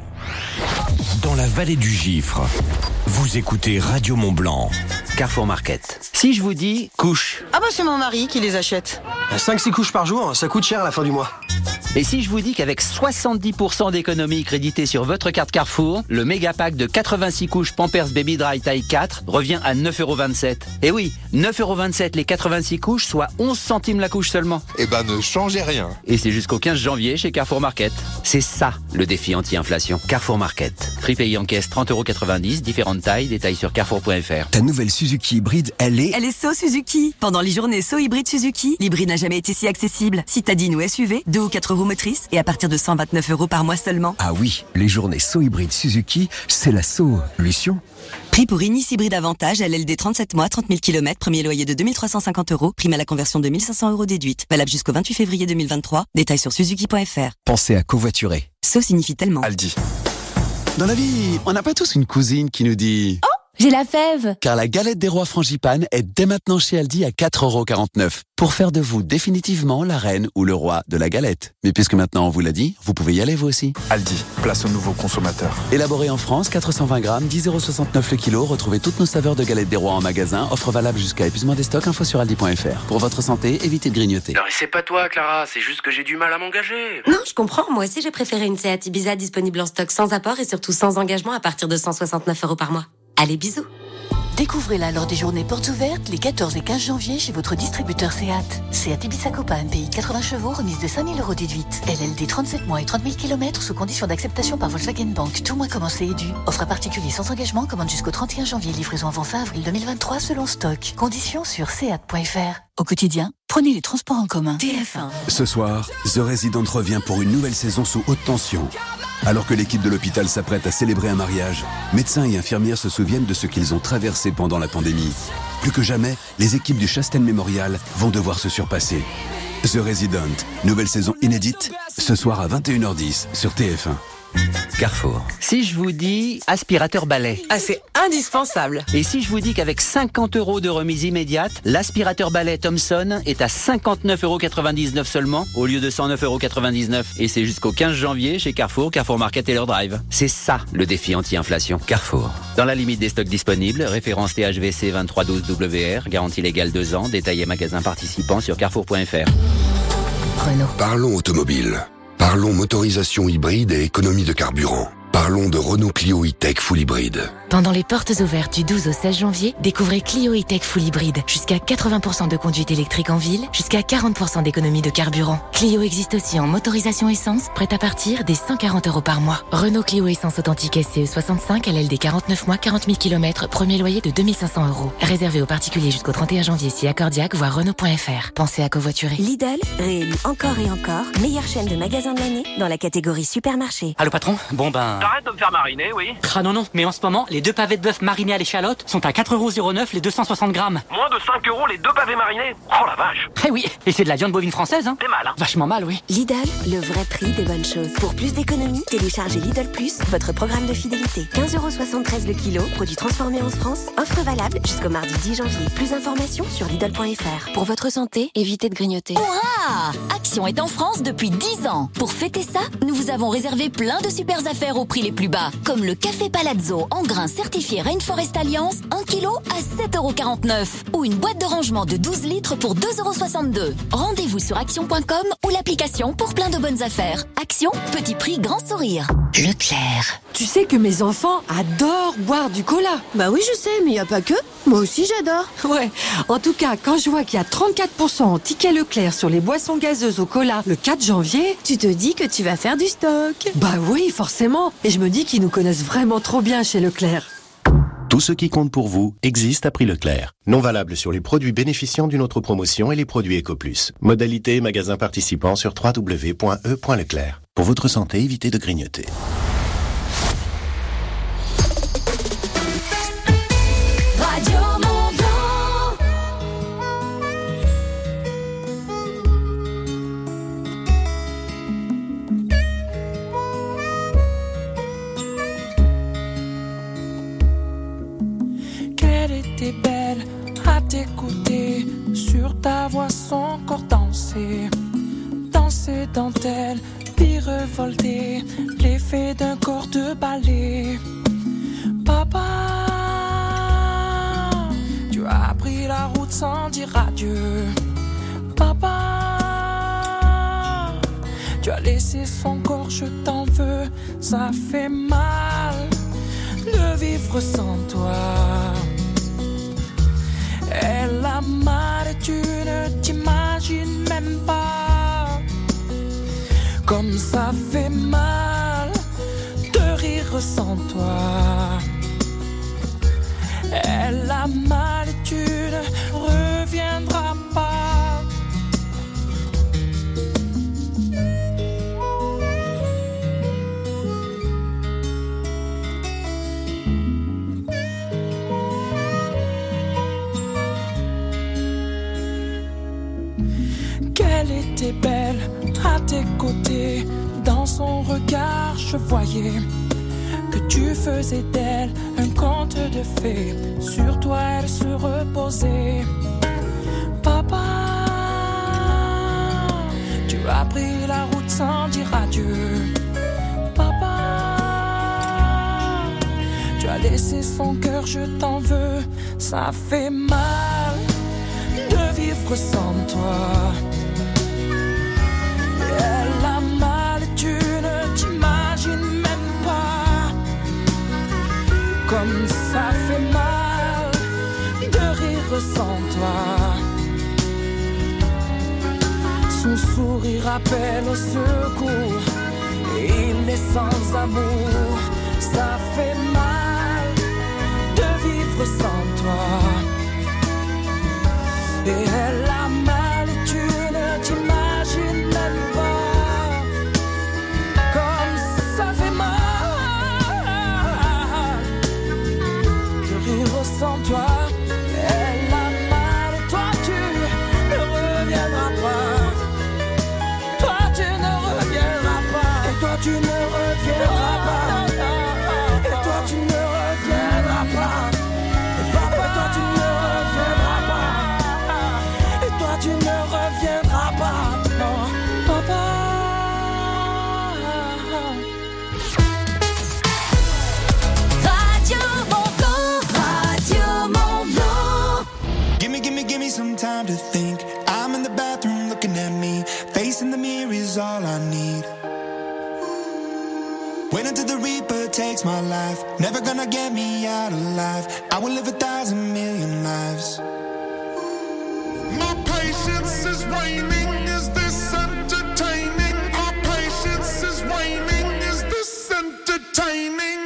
Dans la vallée du Gifre, vous écoutez Radio Mont-Blanc. Carrefour Market. Si je vous dis couche. Ah bah c'est mon mari qui les achète. cinq six couches par jour, ça coûte cher à la fin du mois. Et si je vous dis qu'avec soixante-dix pour cent d'économies créditées sur votre carte Carrefour, le méga pack de quatre-vingt-six couches Pampers Baby Dry taille quatre revient à neuf euros vingt-sept. Et oui, neuf euros vingt-sept les quatre-vingt-six couches, soit onze centimes la couche seulement. Eh ben ne changez rien. Et c'est jusqu'au quinze janvier chez Carrefour Market. C'est ça le défi anti-inflation. Carrefour Market. Prix payé en caisse trente euros quatre-vingt-dix, différentes tailles, détails sur carrefour point f r. Ta nouvelle Suzuki hybride, elle est... Elle est So Suzuki. Pendant les journées So hybride Suzuki, l'hybride n'a jamais été si accessible. Citadine ou S U V, deux ou quatre roues motrices et à partir de cent vingt-neuf euros par mois seulement. Ah oui, les journées So hybride Suzuki, c'est la solution. Prix pour Inis hybride Avantage, L L D trente-sept mois, trente mille kilomètres, premier loyer de deux mille trois cent cinquante euros, prime à la conversion de mille cinq cents euros déduite. Valable jusqu'au vingt-huit février deux mille vingt-trois. Détails sur suzuki point f r. Pensez à covoiturer. So signifie tellement. Aldi. Dans la vie, on n'a pas tous une cousine qui nous dit... Oh, j'ai la fève. Car la galette des rois frangipane est dès maintenant chez Aldi à quatre euros quarante-neuf. Pour faire de vous définitivement la reine ou le roi de la galette. Mais puisque maintenant on vous l'a dit, vous pouvez y aller vous aussi. Aldi, place aux nouveaux consommateurs. Élaboré en France, quatre cent vingt grammes, dix euros soixante-neuf le kilo. Retrouvez toutes nos saveurs de galettes des rois en magasin. Offre valable jusqu'à épuisement des stocks. Info sur aldi point f r. Pour votre santé, évitez de grignoter. Non, c'est pas toi, Clara, c'est juste que j'ai du mal à m'engager. Non, je comprends. Moi aussi, j'ai préféré une Seat Ibiza disponible en stock sans apport et surtout sans engagement à partir de cent soixante-neuf euros par mois. Allez, bisous. Découvrez-la lors des journées portes ouvertes les quatorze et quinze janvier chez votre distributeur Seat. Seat Ibiza Copa, M P I quatre-vingts chevaux, remise de cinq mille euros déduite. L L D trente-sept mois et trente mille kilomètres sous condition d'acceptation par Volkswagen Bank. Tout mois commencé et dû. Offre à particulier sans engagement, commande jusqu'au trente et un janvier. Livraison avant fin avril deux mille vingt-trois selon stock. Conditions sur seat point f r. Au quotidien, prenez les transports en commun. T F un. Ce soir, The Resident revient pour une nouvelle saison sous haute tension. Alors que l'équipe de l'hôpital s'apprête à célébrer un mariage, médecins et infirmières se souviennent de ce qu'ils ont traversé pendant la pandémie. Plus que jamais, les équipes du Chasten Memorial vont devoir se surpasser. The Resident, nouvelle saison inédite, ce soir à vingt et une heures dix sur T F un. Carrefour. Si je vous dis aspirateur balai. Ah, c'est indispensable. Et si je vous dis qu'avec cinquante euros de remise immédiate, l'aspirateur balai Thomson est à cinquante-neuf euros quatre-vingt-dix-neuf seulement, au lieu de cent neuf euros quatre-vingt-dix-neuf. Et c'est jusqu'au quinze janvier chez Carrefour, Carrefour Market et leur drive. C'est ça, le défi anti-inflation. Carrefour. Dans la limite des stocks disponibles, référence T H V C vingt-trois douze W R, garantie légale deux ans, détaillé magasin participant sur carrefour point f r. Renault. Parlons automobile. Parlons motorisation hybride et économie de carburant. Parlons de Renault Clio E-Tech Full Hybride. Pendant les portes ouvertes du douze au seize janvier, découvrez Clio E-Tech Full Hybride. Jusqu'à quatre-vingts pour cent de conduite électrique en ville, jusqu'à quarante pour cent d'économie de carburant. Clio existe aussi en motorisation essence, prête à partir des cent quarante euros par mois. Renault Clio Essence Authentique S C E soixante-cinq, L L D quarante-neuf mois, quarante mille kilomètres, premier loyer de deux mille cinq cents euros. Réservé aux particuliers jusqu'au trente et un janvier si accordiaque, voire Renault point f r. Pensez à covoiturer. Lidl, réélu encore et encore, meilleure chaîne de magasins de l'année dans la catégorie supermarché. Allô patron? Bon ben... T'arrêtes de me faire mariner, oui. Ah non non, mais en ce moment, les deux pavés de bœuf marinés à l'échalote sont à quatre euros zéro neuf les deux cent soixante grammes. Moins de cinq euros les deux pavés marinés. Oh la vache. Eh oui, et c'est de la viande bovine française, hein. T'es mal, hein. Vachement mal, oui. Lidl, le vrai prix des bonnes choses. Pour plus d'économies, téléchargez Lidl Plus, votre programme de fidélité. quinze euros soixante-treize le kilo, produit transformé en France. Offre valable jusqu'au mardi dix janvier. Plus d'informations sur lidl point f r. Pour votre santé, évitez de grignoter. Hurrah! Action est en France depuis dix ans. Pour fêter ça, nous vous avons réservé plein de super affaires au prix les plus bas. Comme le café Palazzo en grains certifié Rainforest Alliance, un kilo à sept euros quarante-neuf. Ou une boîte de rangement de douze litres pour deux euros soixante-deux. Rendez-vous sur action point com ou l'application pour plein de bonnes affaires. Action, petit prix, grand sourire. Leclerc. Tu sais que mes enfants adorent boire du cola. Bah oui, je sais, mais il n'y a pas que. Moi aussi, j'adore. Ouais. En tout cas, quand je vois qu'il y a trente-quatre pour cent en ticket Leclerc sur les boissons gazeuses au cola le quatre janvier... Tu te dis que tu vas faire du stock. Bah oui, forcément. Et je me dis qu'ils nous connaissent vraiment trop bien chez Leclerc. Tout ce qui compte pour vous existe à prix Leclerc. Non valable sur les produits bénéficiant d'une autre promotion et les produits EcoPlus. Modalité magasin participant sur w w w point e point leclerc. Pour votre santé, évitez de grignoter. Radio Qu'elle était belle à t'écouter, sur ta voix son corps danser, danser dentelle, puis revenir. adieu. Papa, tu as laissé son corps, je t'en veux. Ça fait mal de vivre sans toi. Elle a mal et tu ne t'imagines même pas comme ça fait mal de rire sans toi. Elle a mal et tu ne reviendras pas. Qu'elle était belle à tes côtés. Dans son regard je voyais que tu faisais d'elle un conte de fées. Sur toi elle se reposait. Papa, tu as pris la route sans dire adieu. Papa, tu as laissé son cœur, je t'en veux. Ça fait mal de vivre sans toi. Elle a mal, tu ne t'imagines même pas comme ça fait mal de rire sans toi. Son sourire appelle au secours. Il est sans amour. Ça fait mal de vivre sans toi. Et elle a mal et tu ne t'imagines même pas comme ça fait mal de rire sans toi. Elle a mal et toi tu ne reviendras pas. Toi tu ne reviendras pas. Et toi tu ne reviendras pas. Et toi tu ne reviendras pas. Et papa toi tu ne reviendras pas. Et toi tu ne reviendras pas. Non, papa. Radio Mont-Blanc, Radio Mont-Blanc. Gimme, gimme, gimme some time to think. I'm in the bathroom looking at me. Facing the mirror is all I need. Wait until the Reaper takes my life. Never gonna get me out alive. I will live a thousand million lives. My patience is waning. Is this entertaining? Our patience is waning. Is this entertaining?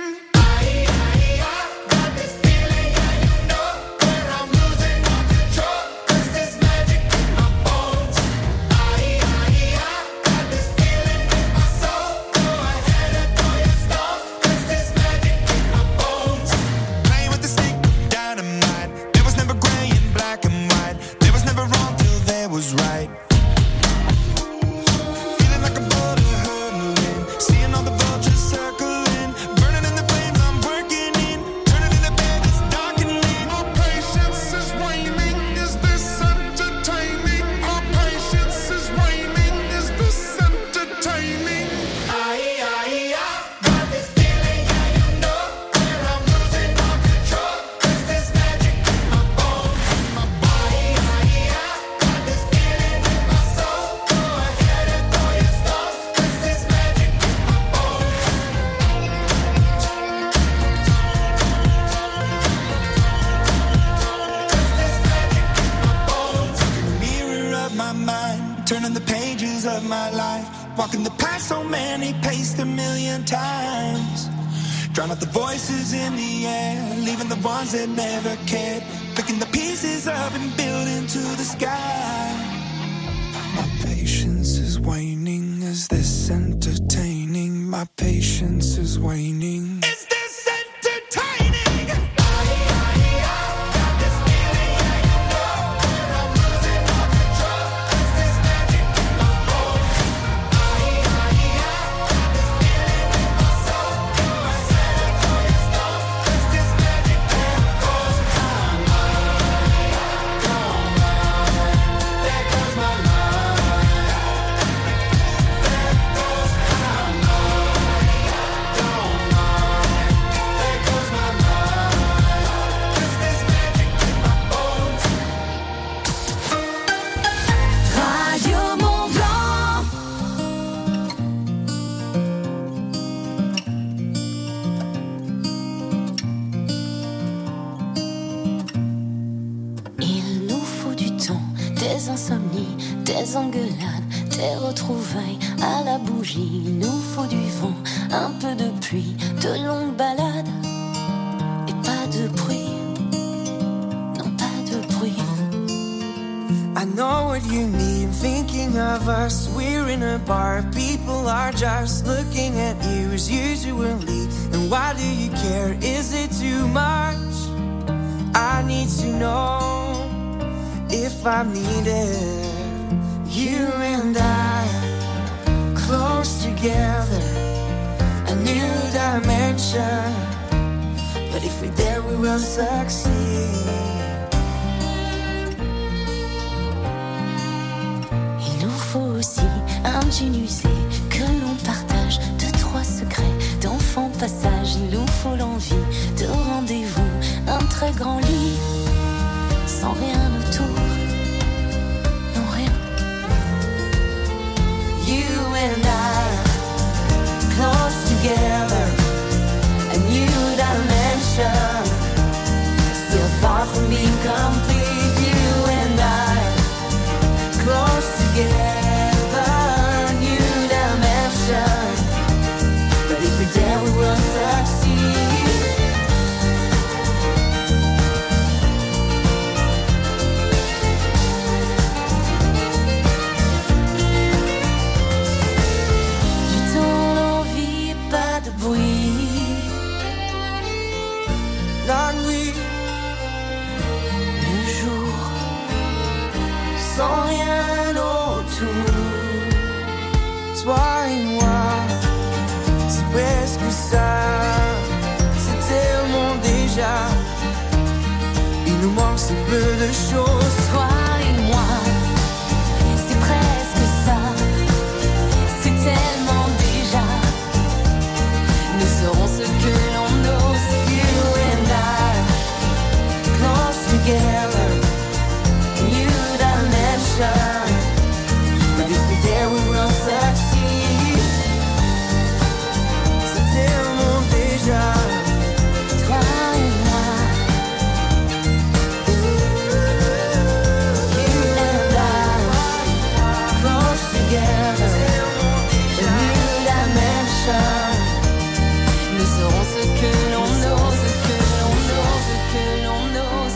Turning the pages of my life. Walking the path so many paced a million times. Drown out the voices in the air. Leaving the ones that never cared. Picking the pieces up and building to the sky. My patience is waning. Is this entertaining? My patience is waning. Is this entertaining? Don't les engueulades, tes retrouvailles à la bougie. Il nous faut du vent, un peu de pluie, de longues balades et pas de bruit, non pas de bruit. I know what you need, thinking of us. We're in a bar, people are just looking at you as usually. And why do you care? Is it too much? I need to know if I'm needed. You and I, close together, a new dimension. But if we're there, we will succeed. Il nous faut aussi un jean usé que l'on partage, deux, trois secrets d'enfants passage. Il nous faut l'envie de rendez-vous, un très grand lit, sans rien autour, non rien. You and I, close together, a new dimension. Still far from being complete. You and I, close together, a new dimension. But if we're there, we will succeed. Du temps, l'envie et pas de bruit. La nuit, le jour, sans rien autour. Toi et moi, c'est presque ça. C'est tellement déjà. Il nous manque si peu de choses. Toi et moi, c'est presque ça. C'est tellement déjà. Nous serons ce que l'on ose. You and I, close together, new dimension. But if we're there, we will succeed. C'est tellement déjà. Toi et moi, You and I, close together, a new dimension. nous serons ce que l'on ose, ce que l'on ose, ce que l'on ose.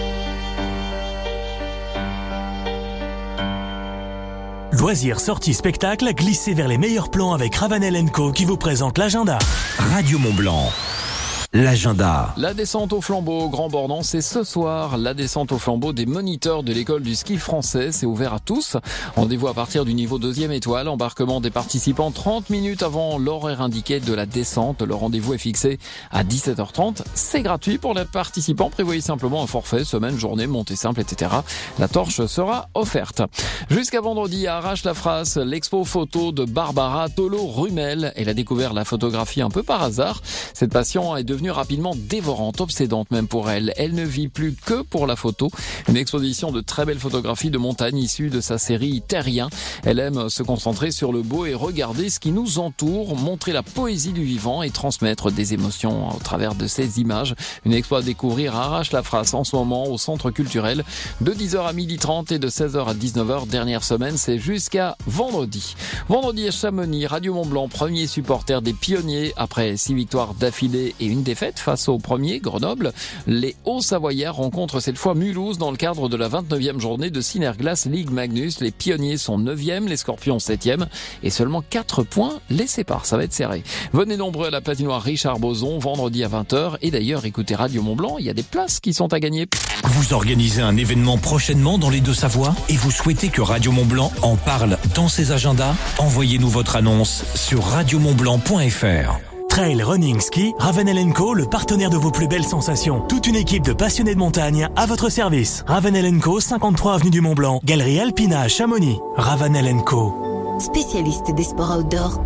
Loisirs, sorties, spectacles, glissez vers les meilleurs plans avec Ravanel and Co qui vous présente l'agenda. Radio Mont-Blanc. L'agenda. La descente au flambeau Grand Bornand, c'est ce soir. La descente au flambeau des moniteurs de l'école du ski français, c'est ouvert à tous. Rendez-vous à partir du niveau deuxième étoile. Embarquement des participants trente minutes avant l'horaire indiqué de la descente. Le rendez-vous est fixé à dix-sept heures trente. C'est gratuit pour les participants. Prévoyez simplement un forfait, semaine, journée, montée simple, et cetera. La torche sera offerte. Jusqu'à vendredi, à Arrache-la-Frasse, l'expo photo de Barbara Tolo-Rumel. Elle a découvert la photographie un peu par hasard. Cette passion est devenue rapidement dévorante, obsédante même pour elle. Elle ne vit plus que pour la photo. Une exposition de très belles photographies de montagne issues de sa série Terrien. Elle aime se concentrer sur le beau et regarder ce qui nous entoure, montrer la poésie du vivant et transmettre des émotions au travers de ces images. Une expo à découvrir à Arrache-la-Frasse en ce moment au centre culturel de dix heures à midi trente et de seize heures à dix-neuf heures. Dernière semaine, c'est jusqu'à vendredi. Vendredi à Chamonix, Radio Mont-Blanc, premier supporter des pionniers après six victoires d'affilée et une défaite face au premier, Grenoble. Les Hauts-Savoyards rencontrent cette fois Mulhouse dans le cadre de la vingt-neuvième journée de Synerglace Ligue Magnus. Les pionniers sont neuvième, les Scorpions septième et seulement quatre points les séparent. Ça va être serré. Venez nombreux à la patinoire Richard Boson vendredi à vingt heures et d'ailleurs écoutez Radio Mont-Blanc, il y a des places qui sont à gagner. Vous organisez un événement prochainement dans les Deux-Savoies et vous souhaitez que Radio Mont-Blanc en parle dans ses agendas? Envoyez-nous votre annonce sur radio mont blanc point f r. Trail, running, ski, Ravanel and Co, le partenaire de vos plus belles sensations. Toute une équipe de passionnés de montagne à votre service. Ravanel and Co, cinquante-trois avenue du Mont-Blanc, Galerie Alpina à Chamonix. Ravanel and Co. Spécialiste des sports outdoor.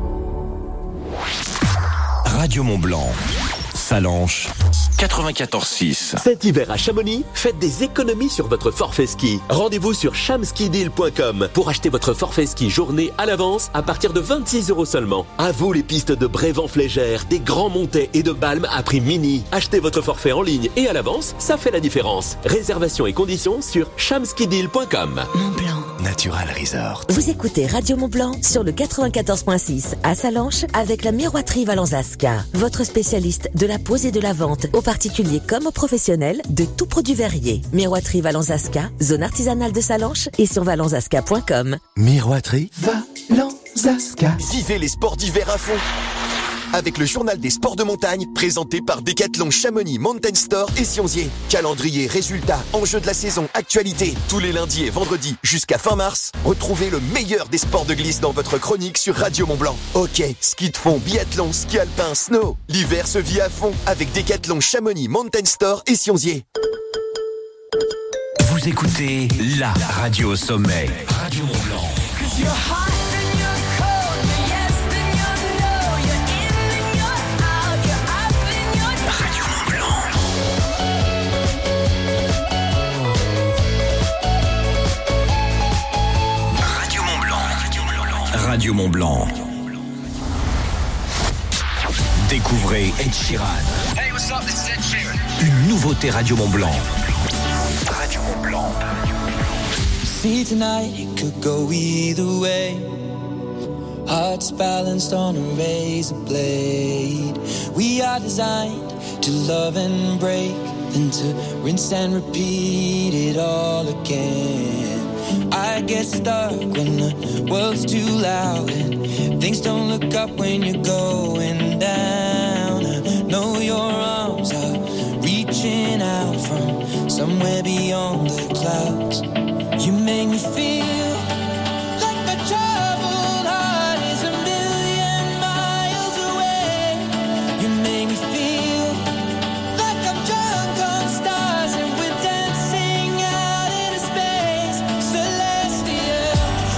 Radio Mont-Blanc. Salanches, quatre-vingt-quatorze six. Cet hiver à Chamonix, faites des économies sur votre forfait ski. Rendez-vous sur chamskideal point com pour acheter votre forfait ski journée à l'avance à partir de vingt-six euros seulement. À vous les pistes de Brévent-Flégère, des Grands Montets et de Balme à prix mini. Achetez votre forfait en ligne et à l'avance, ça fait la différence. Réservation et conditions sur chamskideal point com. Mont Blanc. Natural Resort. Vous écoutez Radio Mont-Blanc sur le quatre-vingt-quatorze virgule six à Sallanches avec la Miroiterie Valenzaska. Votre spécialiste de la pose et de la vente aux particuliers comme aux professionnels de tout produit verrier. Miroiterie Valenzaska, zone artisanale de Sallanches et sur valenzaska point com. Miroiterie Valenzaska. Vivez les sports d'hiver à fond avec le journal des sports de montagne présenté par Decathlon Chamonix Mountain Store et Sionzier. Calendrier, résultats, enjeux de la saison, actualité. Tous les lundis et vendredis jusqu'à fin mars, retrouvez le meilleur des sports de glisse dans votre chronique sur Radio Mont-Blanc. Hockey, ski de fond, biathlon, ski alpin, snow. L'hiver se vit à fond avec Decathlon Chamonix Mountain Store et Sionzier. Vous écoutez la radio au sommet. Radio Mont-Blanc. Radio Mont-Blanc. Découvrez Ed Sheeran. Hey, what's up? This is Ed Sheeran. Une nouveauté Radio Mont-Blanc. Radio Mont-Blanc. See tonight it could go either way. Hearts balanced on a razor blade. We are designed to love and break, then to rinse and repeat it all again. I get stuck when the world's too loud and things don't look up when you're going down. I know your arms are reaching out from somewhere beyond the clouds. You make me feel like my troubled heart is a million miles away. You make me feel like I'm drunk on stars and we're dancing out into space. Celestial.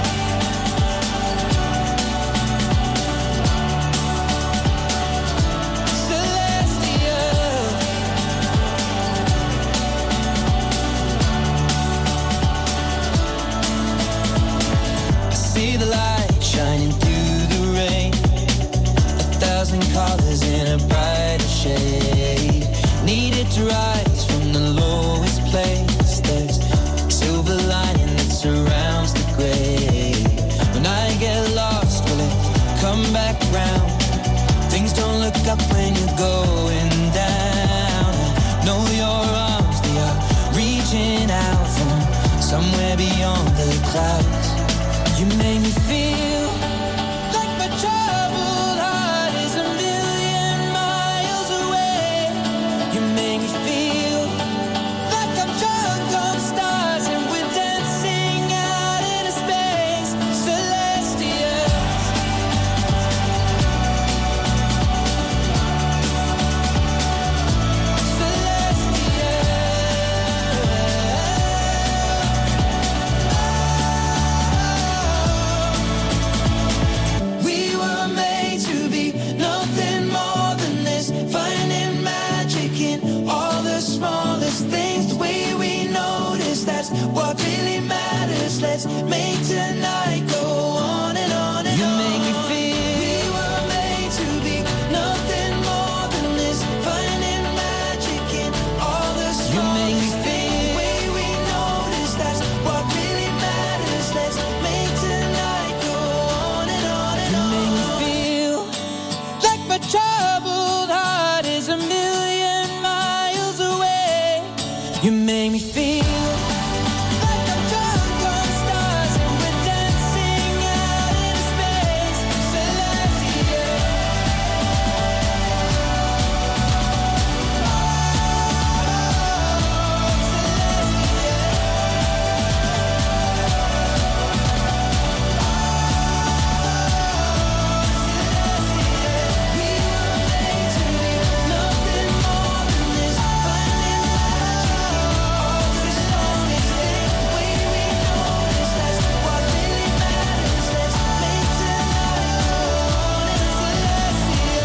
Celestial. I see the light shining through the rain. A thousand colors in a brighter shade. Needed to rise from the lowest place. There's silver lining that surrounds the gray. When I get lost, will it come back round? Things don't look up when you're going down. I know your arms, they are reaching out from somewhere beyond the clouds. You make me feel like my troubled heart is a million miles away. You make me feel like I'm drunk on stars and we're dancing out into space. Celestial. We were made to be nothing more than this, finding magic in all the smallest things. The way we notice, that's what really matters. Let's make tonight go on and on and on. You make me feel we were made to be nothing more than this, finding magic in all the smallest things. The way we notice, that's what really matters. Let's make tonight go on and on and on. You make me feel like my troubled heart is a million miles away. You make me feel